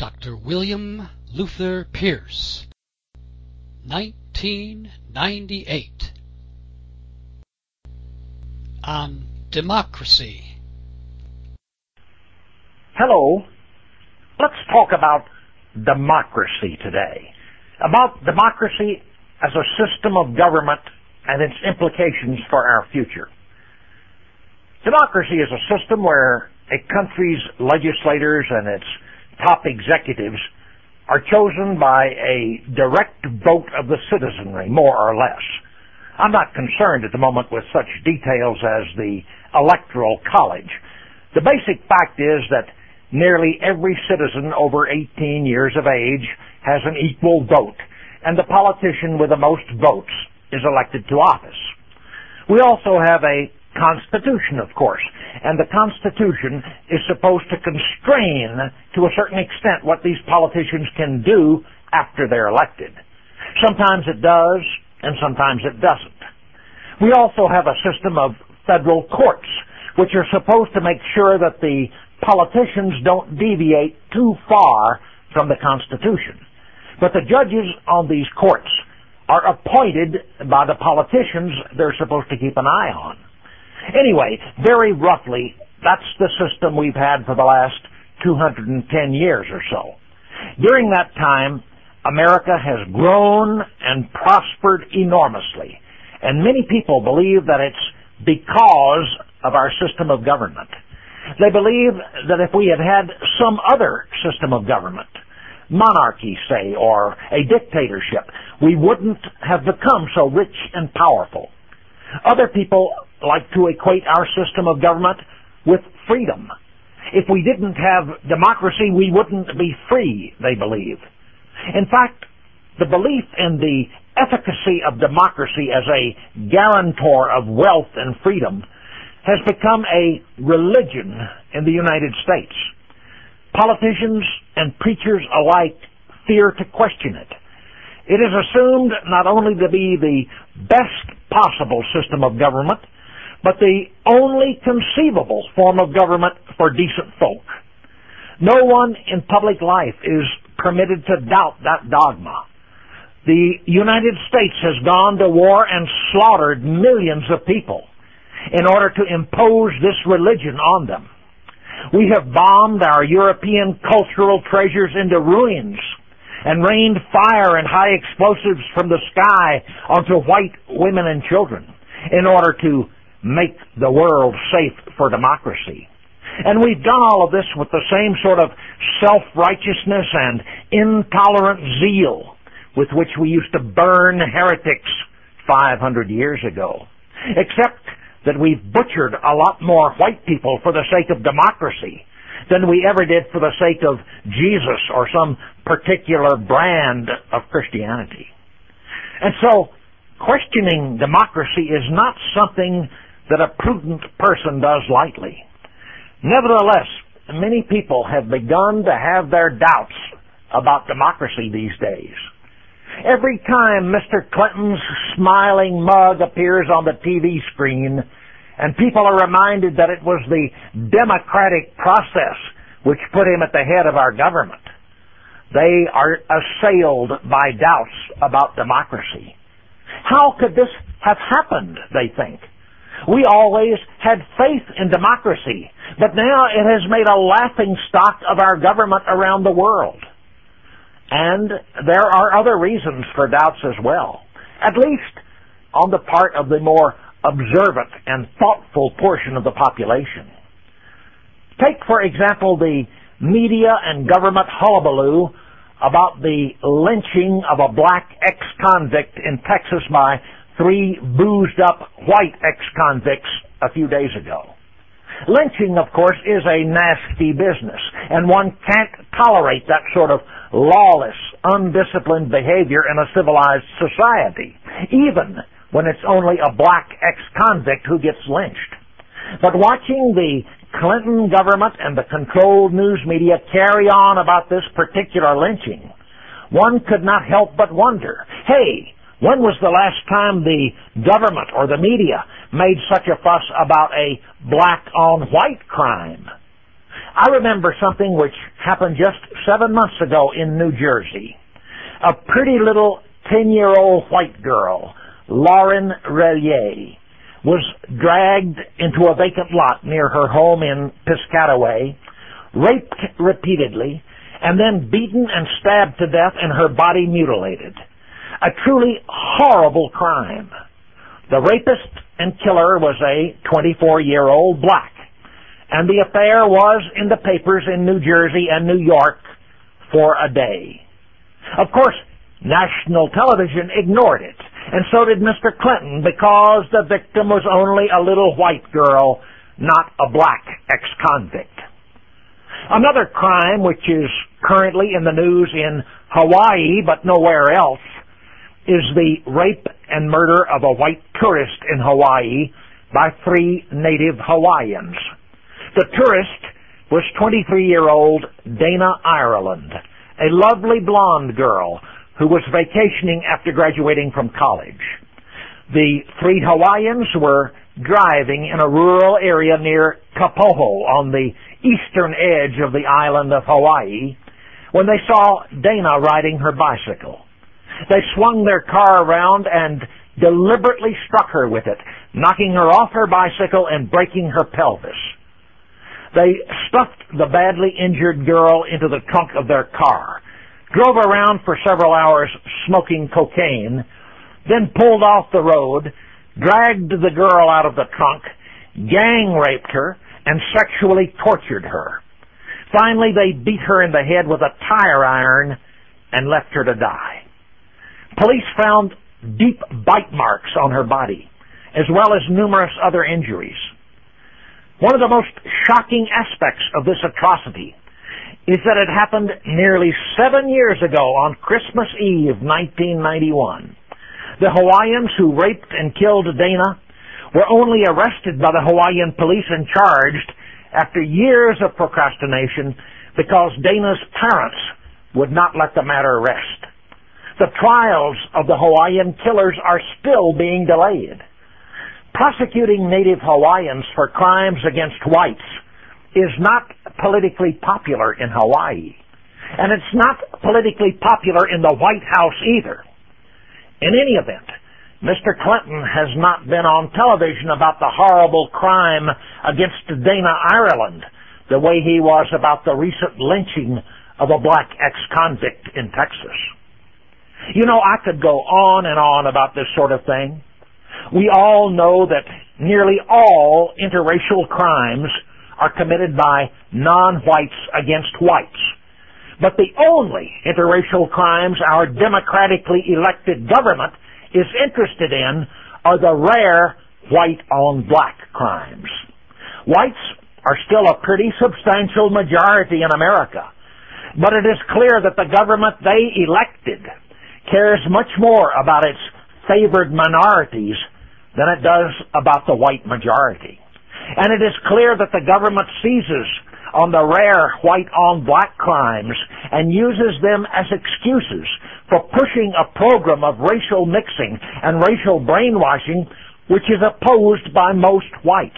Dr. William Luther Pierce, 1998, on democracy. Hello. Let's talk about democracy today. About democracy as a system of government and its implications for our future. Democracy is a system where a country's legislators and its top executives are chosen by a direct vote of the citizenry, more or less. I'm not concerned at the moment with such details as the Electoral College. The basic fact is that nearly every citizen over 18 years of age has an equal vote, and the politician with the most votes is elected to office. We also have a Constitution, of course, and the Constitution is supposed to constrain, to a certain extent, what these politicians can do after they're elected. Sometimes it does, and sometimes it doesn't. We also have a system of federal courts, which are supposed to make sure that the politicians don't deviate too far from the Constitution. But the judges on these courts are appointed by the politicians they're supposed to keep an eye on. Anyway, very roughly, that's the system we've had for the last 210 years or so. During that time, America has grown and prospered enormously, and many people believe that it's because of our system of government. They believe that if we had had some other system of government, monarchy, say, or a dictatorship, we wouldn't have become so rich and powerful. Other people like to equate our system of government with freedom. If we didn't have democracy, we wouldn't be free, they believe. In fact, the belief in the efficacy of democracy as a guarantor of wealth and freedom has become a religion in the United States. Politicians and preachers alike fear to question it. It is assumed not only to be the best possible system of government, but the only conceivable form of government for decent folk. No one in public life is permitted to doubt that dogma. The United States has gone to war and slaughtered millions of people in order to impose this religion on them. We have bombed our European cultural treasures into ruins and rained fire and high explosives from the sky onto white women and children in order to make the world safe for democracy. And we've done all of this with the same sort of self-righteousness and intolerant zeal with which we used to burn heretics 500 years ago. Except that we've butchered a lot more white people for the sake of democracy than we ever did for the sake of Jesus or some particular brand of Christianity. And so, questioning democracy is not something that a prudent person does lightly. Nevertheless, many people have begun to have their doubts about democracy these days. Every time Mr. Clinton's smiling mug appears on the TV screen, and people are reminded that it was the democratic process which put him at the head of our government, they are assailed by doubts about democracy. How could this have happened, they think? We always had faith in democracy, but now it has made a laughingstock of our government around the world. And there are other reasons for doubts as well, at least on the part of the more observant and thoughtful portion of the population. Take, for example, the media and government hullabaloo about the lynching of a black ex-convict in Texas by 3 boozed-up white ex-convicts a few days ago. Lynching, of course, is a nasty business, and one can't tolerate that sort of lawless, undisciplined behavior in a civilized society, even when it's only a black ex-convict who gets lynched. But watching the Clinton government and the controlled news media carry on about this particular lynching, one could not help but wonder, hey, when was the last time the government or the media made such a fuss about a black-on-white crime? I remember something which happened just 7 months ago in New Jersey. A pretty little 10-year-old white girl, Lauren Relier, was dragged into a vacant lot near her home in Piscataway, raped repeatedly, and then beaten and stabbed to death and her body mutilated. A truly horrible crime. The rapist and killer was a 24-year-old black, and the affair was in the papers in New Jersey and New York for a day. Of course, national television ignored it, and so did Mr. Clinton, because the victim was only a little white girl, not a black ex-convict. Another crime which is currently in the news in Hawaii, but nowhere else, is the rape and murder of a white tourist in Hawaii by 3 native Hawaiians. The tourist was 23-year-old Dana Ireland, a lovely blonde girl who was vacationing after graduating from college. The 3 Hawaiians were driving in a rural area near Kapoho on the eastern edge of the island of Hawaii when they saw Dana riding her bicycle. They swung their car around and deliberately struck her with it, knocking her off her bicycle and breaking her pelvis. They stuffed the badly injured girl into the trunk of their car, drove around for several hours smoking cocaine, then pulled off the road, dragged the girl out of the trunk, gang raped her, and sexually tortured her. Finally, they beat her in the head with a tire iron and left her to die. Police found deep bite marks on her body, as well as numerous other injuries. One of the most shocking aspects of this atrocity is that it happened nearly 7 years ago on Christmas Eve, 1991. The Hawaiians who raped and killed Dana were only arrested by the Hawaiian police and charged after years of procrastination because Dana's parents would not let the matter rest. The trials of the Hawaiian killers are still being delayed. Prosecuting native Hawaiians for crimes against whites is not politically popular in Hawaii, and it's not politically popular in the White House either. In any event, Mr. Clinton has not been on television about the horrible crime against Dana Ireland the way he was about the recent lynching of a black ex-convict in Texas. You know, I could go on and on about this sort of thing. We all know that nearly all interracial crimes are committed by non-whites against whites. But the only interracial crimes our democratically elected government is interested in are the rare white-on-black crimes. Whites are still a pretty substantial majority in America, but it is clear that the government they elected cares much more about its favored minorities than it does about the white majority. And it is clear that the government seizes on the rare white-on-black crimes and uses them as excuses for pushing a program of racial mixing and racial brainwashing which is opposed by most whites.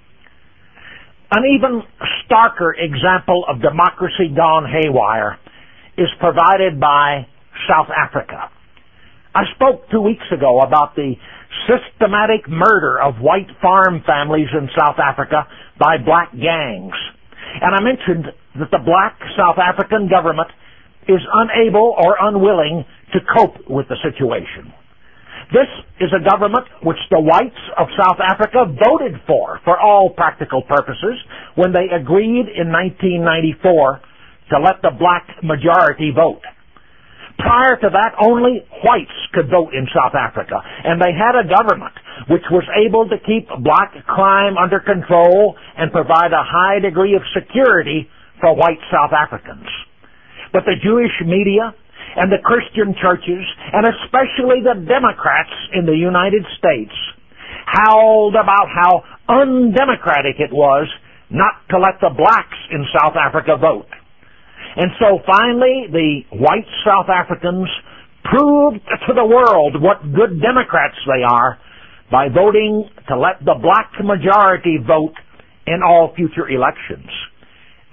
An even starker example of democracy gone haywire is provided by South Africa. I spoke 2 weeks ago about the systematic murder of white farm families in South Africa by black gangs. And I mentioned that the black South African government is unable or unwilling to cope with the situation. This is a government which the whites of South Africa voted for all practical purposes, when they agreed in 1994 to let the black majority vote. Prior to that, only whites could vote in South Africa, and they had a government which was able to keep black crime under control and provide a high degree of security for white South Africans. But the Jewish media and the Christian churches, and especially the Democrats in the United States, howled about how undemocratic it was not to let the blacks in South Africa vote. And so finally, the white South Africans proved to the world what good Democrats they are by voting to let the black majority vote in all future elections.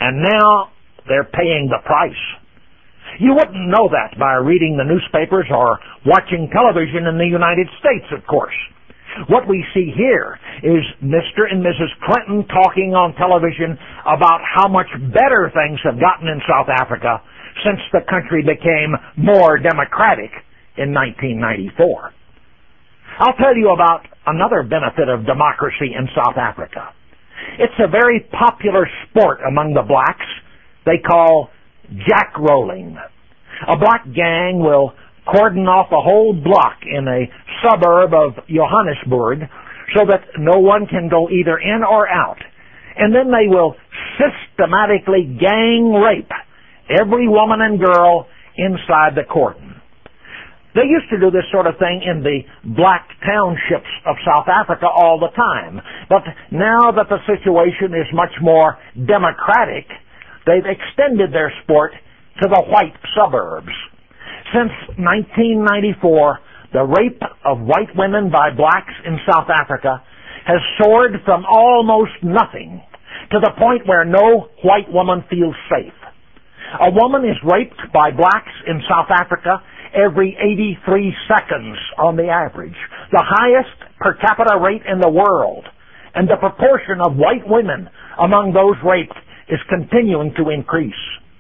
and now they're paying the price. You wouldn't know that by reading the newspapers or watching television in the United States, of course. What we see here is Mr. and Mrs. Clinton talking on television about how much better things have gotten in South Africa since the country became more democratic in 1994. I'll tell you about another benefit of democracy in South Africa. It's a very popular sport among the blacks they call jack-rolling. A black gang will cordon off a whole block in a suburb of Johannesburg so that no one can go either in or out. And then they will systematically gang rape every woman and girl inside the cordon. They used to do this sort of thing in the black townships of South Africa all the time. But now that the situation is much more democratic, they've extended their sport to the white suburbs. Since 1994, the rape of white women by blacks in South Africa has soared from almost nothing to the point where no white woman feels safe. A woman is raped by blacks in South Africa every 83 seconds on the average, the highest per capita rate in the world, and the proportion of white women among those raped is continuing to increase.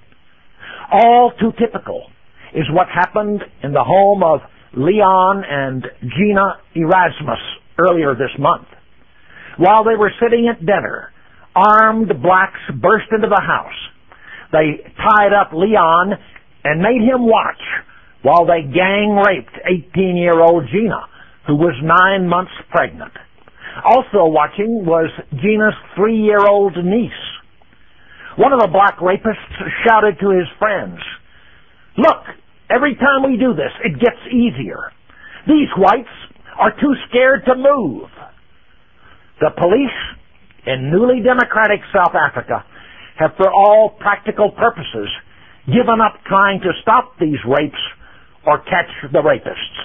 All too typical is what happened in the home of Leon and Gina Erasmus earlier this month. While they were sitting at dinner, armed blacks burst into the house. They tied up Leon and made him watch while they gang raped 18-year-old Gina, who was 9 months pregnant. Also watching was Gina's 3-year-old niece. One of the black rapists shouted to his friends, "Look, every time we do this, it gets easier. These whites are too scared to move." The police in newly democratic South Africa have, for all practical purposes, given up trying to stop these rapes or catch the rapists.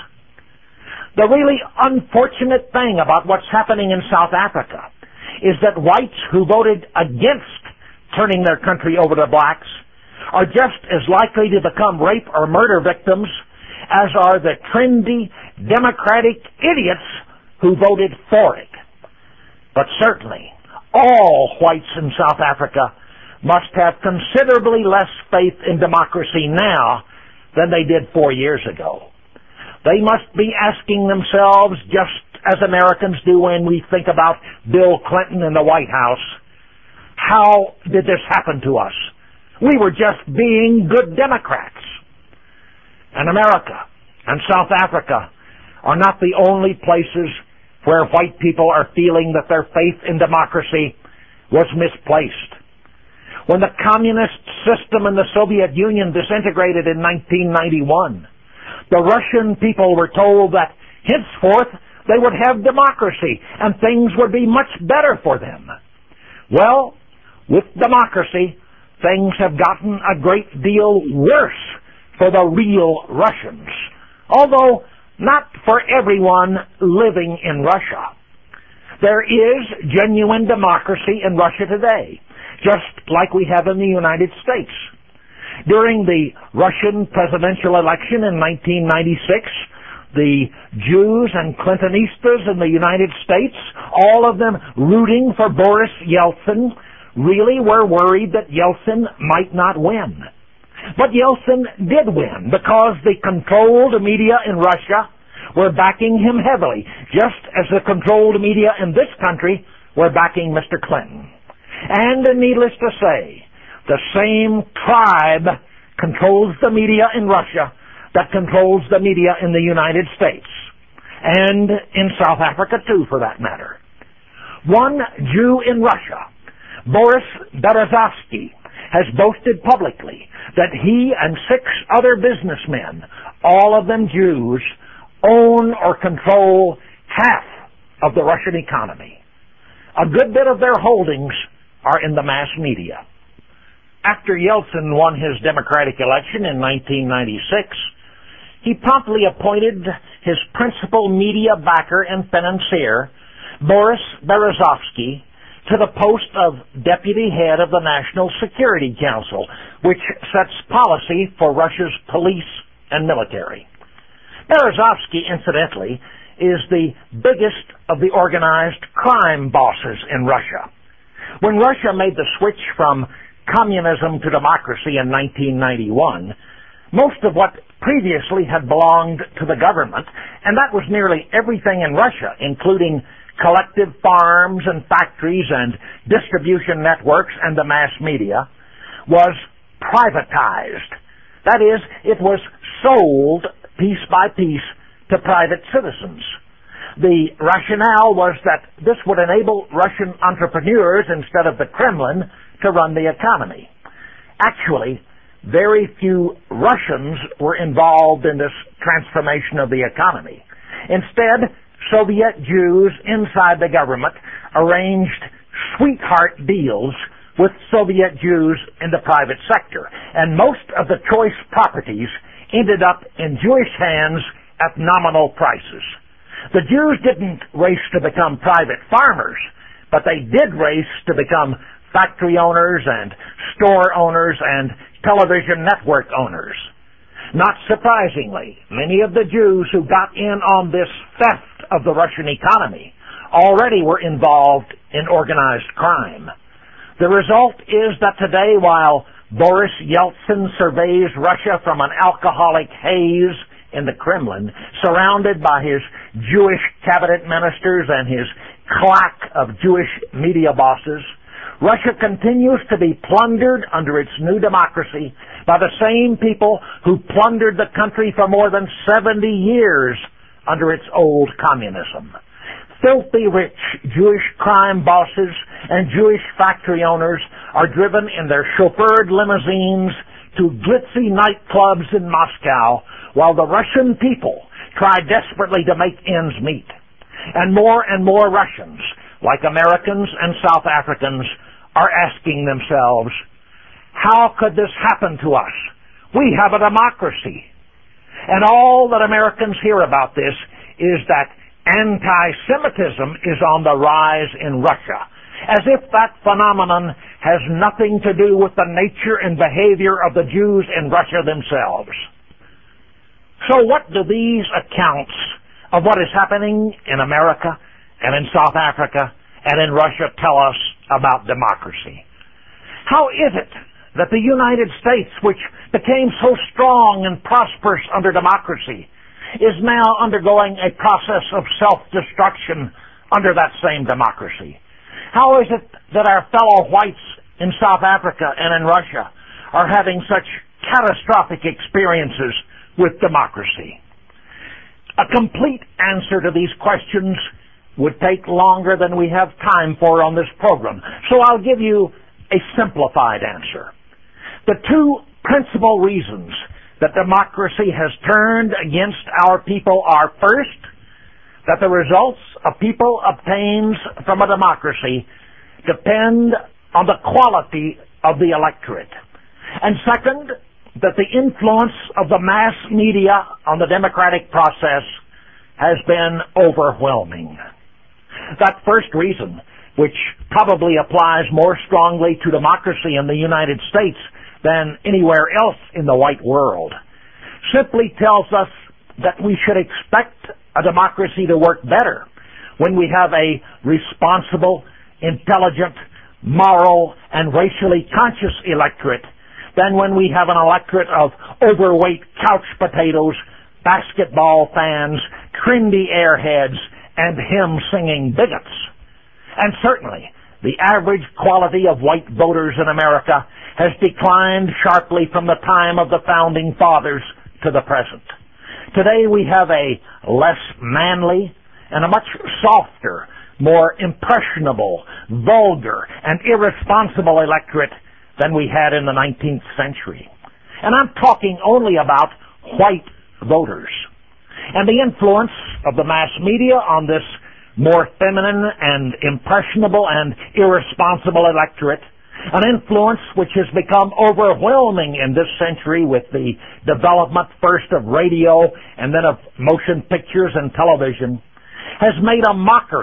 The really unfortunate thing about what's happening in South Africa is that whites who voted against turning their country over to blacks are just as likely to become rape or murder victims as are the trendy democratic idiots who voted for it. But certainly, all whites in South Africa must have considerably less faith in democracy now than they did 4 years ago. They must be asking themselves, just as Americans do when we think about Bill Clinton in the White House, how did this happen to us? We were just being good Democrats. And America and South Africa are not the only places where white people are feeling that their faith in democracy was misplaced. When the communist system in the Soviet Union disintegrated in 1991, the Russian people were told that henceforth they would have democracy and things would be much better for them. Well, with democracy, things have gotten a great deal worse for the real Russians, although not for everyone living in Russia. There is genuine democracy in Russia today, just like we have in the United States. During the Russian presidential election in 1996, the Jews and Clintonistas in the United States, all of them rooting for Boris Yeltsin, really were worried that Yeltsin might not win. But Yeltsin did win because the controlled media in Russia were backing him heavily, just as the controlled media in this country were backing Mr. Clinton. And needless to say, the same tribe controls the media in Russia that controls the media in the United States, and in South Africa too, for that matter. One Jew in Russia, Boris Berezovsky, has boasted publicly that he and 6 other businessmen, all of them Jews, own or control half of the Russian economy. A good bit of their holdings are in the mass media. After Yeltsin won his Democratic election in 1996, he promptly appointed his principal media backer and financier, Boris Berezovsky, to the post of deputy head of the National Security Council, which sets policy for Russia's police and military. Berezovsky, incidentally, is the biggest of the organized crime bosses in Russia. When Russia made the switch from communism to democracy in 1991, most of what previously had belonged to the government, and that was nearly everything in Russia, including collective farms and factories and distribution networks and the mass media, was privatized. That is, it was sold piece by piece to private citizens. The rationale was that this would enable Russian entrepreneurs, instead of the Kremlin, to run the economy. Actually, very few Russians were involved in this transformation of the economy. Instead, Soviet Jews inside the government arranged sweetheart deals with Soviet Jews in the private sector, and most of the choice properties ended up in Jewish hands at nominal prices. The Jews didn't race to become private farmers, but they did race to become factory owners and store owners and television network owners. Not surprisingly, many of the Jews who got in on this theft of the Russian economy already were involved in organized crime. The result is that today, while Boris Yeltsin surveys Russia from an alcoholic haze in the Kremlin, surrounded by his Jewish cabinet ministers and his claque of Jewish media bosses, Russia continues to be plundered under its new democracy by the same people who plundered the country for more than 70 years under its old communism. Filthy rich Jewish crime bosses and Jewish factory owners are driven in their chauffeured limousines to glitzy nightclubs in Moscow, while the Russian people try desperately to make ends meet. And more Russians, like Americans and South Africans, are asking themselves, how could this happen to us? We have a democracy. And all that Americans hear about this is that anti-Semitism is on the rise in Russia, as if that phenomenon has nothing to do with the nature and behavior of the Jews in Russia themselves. So what do these accounts of what is happening in America and in South Africa and in Russia tell us about democracy? How is it that the United States, which became so strong and prosperous under democracy, is now undergoing a process of self-destruction under that same democracy? How is it that our fellow whites in South Africa and in Russia are having such catastrophic experiences with democracy? A complete answer to these questions would take longer than we have time for on this program, so I'll give you a simplified answer. The two principal reasons that democracy has turned against our people are, first, that the results a people obtains from a democracy depend on the quality of the electorate. And second, that the influence of the mass media on the democratic process has been overwhelming. That first reason, which probably applies more strongly to democracy in the United States than anywhere else in the white world, simply tells us that we should expect a democracy to work better when we have a responsible, intelligent, moral, and racially conscious electorate than when we have an electorate of overweight couch potatoes, basketball fans, trendy airheads, and hymn-singing bigots. And certainly, the average quality of white voters in America has declined sharply from the time of the Founding Fathers to the present. Today we have a less manly and a much softer, more impressionable, vulgar, and irresponsible electorate than we had in the 19th century. And I'm talking only about white voters. And the influence of the mass media on this more feminine and impressionable and irresponsible electorate, an influence which has become overwhelming in this century with the development first of radio and then of motion pictures and television, has made a mockery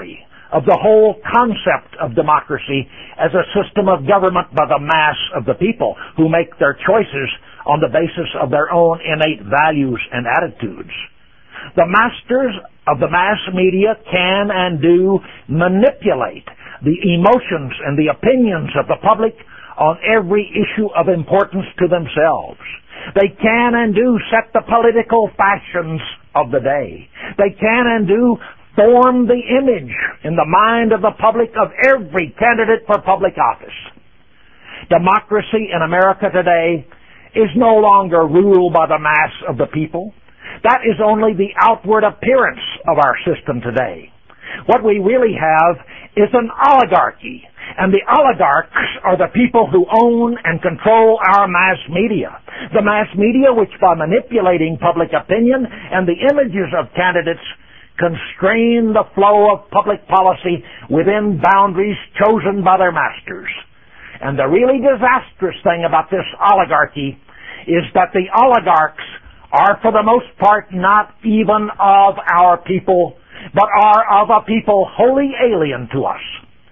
of the whole concept of democracy as a system of government by the mass of the people who make their choices on the basis of their own innate values and attitudes. The masters of the mass media can and do manipulate the emotions and the opinions of the public on every issue of importance to themselves. They can and do set the political fashions of the day. They can and do form the image in the mind of the public of every candidate for public office. Democracy in America today is no longer ruled by the mass of the people. That is only the outward appearance of our system today. What we really have is an oligarchy, and the oligarchs are the people who own and control our mass media. The mass media which, by manipulating public opinion and the images of candidates, constrain the flow of public policy within boundaries chosen by their masters. And the really disastrous thing about this oligarchy is that the oligarchs are for the most part not even of our people, but are of a people wholly alien to us.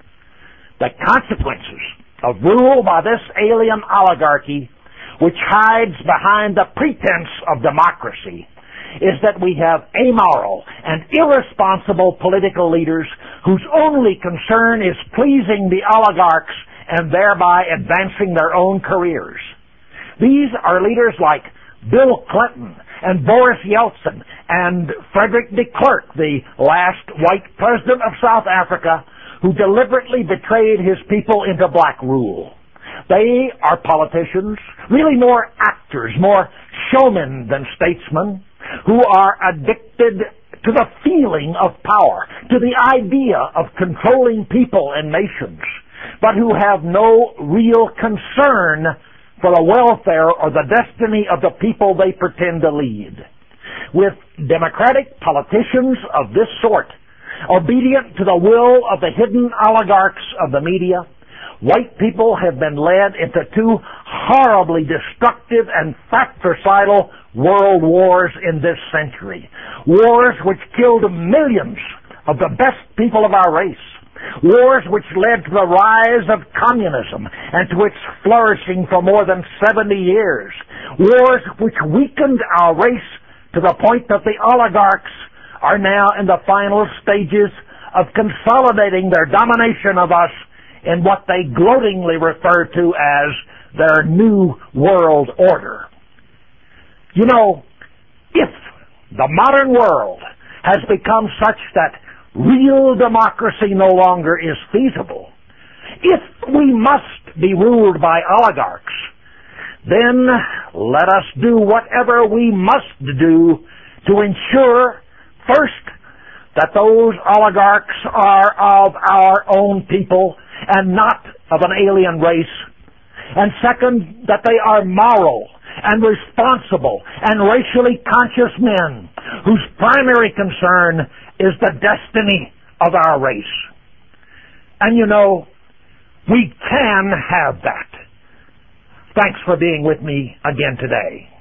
The consequences of rule by this alien oligarchy, which hides behind the pretense of democracy, is that we have amoral and irresponsible political leaders whose only concern is pleasing the oligarchs and thereby advancing their own careers. These are leaders like Bill Clinton and Boris Yeltsin and Frederick de Klerk, the last white president of South Africa, who deliberately betrayed his people into black rule. They are politicians, really more actors, more showmen than statesmen, who are addicted to the feeling of power, to the idea of controlling people and nations, but who have no real concern for the welfare or the destiny of the people they pretend to lead. With democratic politicians of this sort, obedient to the will of the hidden oligarchs of the media, white people have been led into two horribly destructive and fratricidal world wars in this century. Wars which killed millions of the best people of our race. Wars which led to the rise of communism and to its flourishing for more than 70 years. Wars which weakened our race to the point that the oligarchs are now in the final stages of consolidating their domination of us in what they gloatingly refer to as their new world order. You know, if the modern world has become such that real democracy no longer is feasible, if we must be ruled by oligarchs, then let us do whatever we must do to ensure, first, that those oligarchs are of our own people and not of an alien race, and second, that they are moral and responsible and racially conscious men whose primary concern is the destiny of our race. And you know, we can have that. Thanks for being with me again today.